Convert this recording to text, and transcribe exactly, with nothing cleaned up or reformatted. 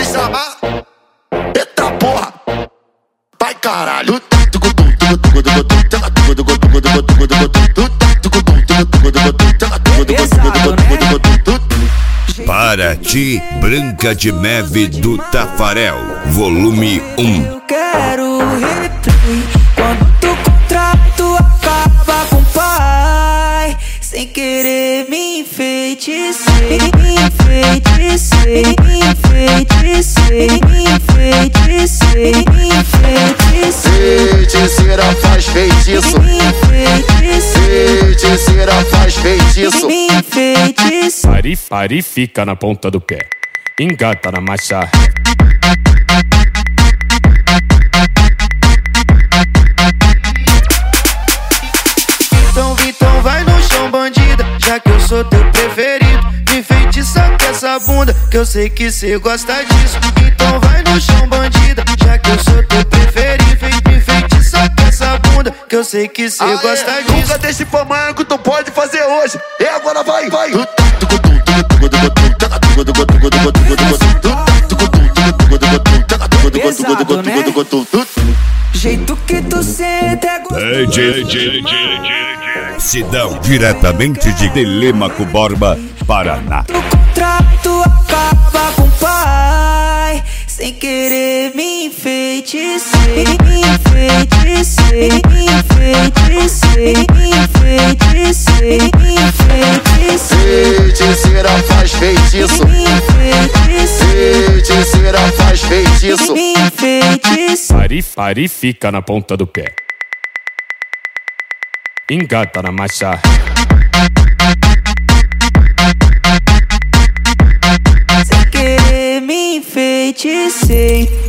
chamar. Eita porra, vai caralho. Para ti, Branca de Neve do Tafarel, volume um. Eu quero replay quando o contrato acaba com o pai. Sem querer me enfeitecei, me enfeitecei, me enfeitecei, me enfeitecei, me enfeitecei. Feiticeira faz feitiço, Me enfeitecei, feiticeira faz feitiço. me enfeitecei. Pare, pare, fica na ponta do pé. Engata na marcha. Então, então vai no chão, bandida, já que eu sou teu preferido. Me enfeitiça com essa bunda, que eu sei que cê gosta disso. Então vai no chão, bandida, já que eu sou teu preferido. Me enfeitiça com essa bunda, que eu sei que cê gosta disso. Nunca deixe pra amanhã que tu pode fazer hoje. E agora vai, vai. Pesado, né? Jeito que tu senta é gostoso. Sidão, diretamente de Telêmaco Borba, Paraná. O contrato acaba com o pai. Sem querer me enfeitecei, me enfeitecei, me enfeitecei, me enfeitecei, me enfeitecei. Feiticeira faz feitiço, Me enfeitecei, feiticeira faz feitiço. me enfeitecei. Pare, pare, fica na ponta do pé. Engata na marcha. Sem querer me enfeitecei.